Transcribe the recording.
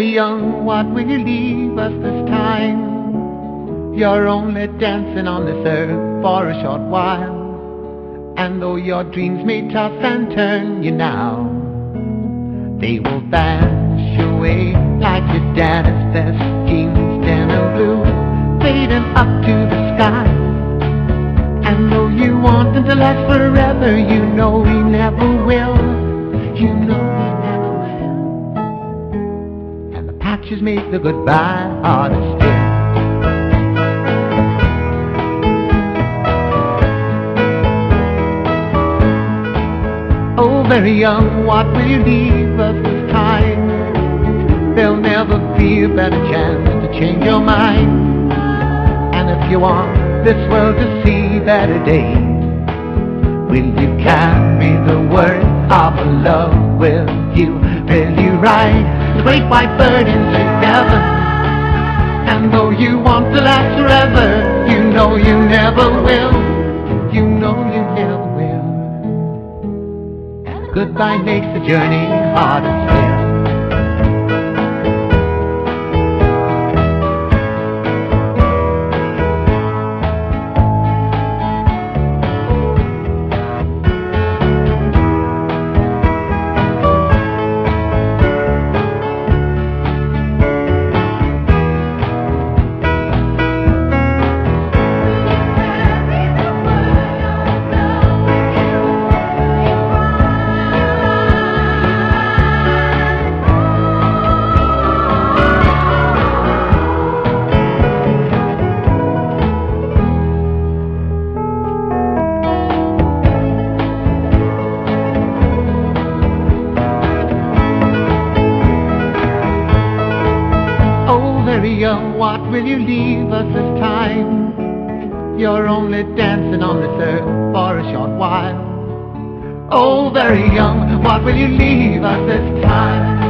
very young, what will you leave us this time? You're only dancing on this earth for a short while, and though your dreams may toss and turn you now, they will vanish away like your daddy's best jeans, denim blue, fading up to the sky. And though you want them to last forever, you know he never will. You know he never will. And the patches make the goodbye harder still. Oh, very young, what will you leave us this time? There'll never be a better chance to change your mind. And if you want this world to see better days, will you carry the word of love with you? Will you ride the great white bird into heaven? And though you want to last forever, you know you never will. You know you never will. And goodbye makes the journey harder still. Very young, what will you leave us this time? You're only dancing on this earth for a short while. Oh, very young, what will you leave us this time?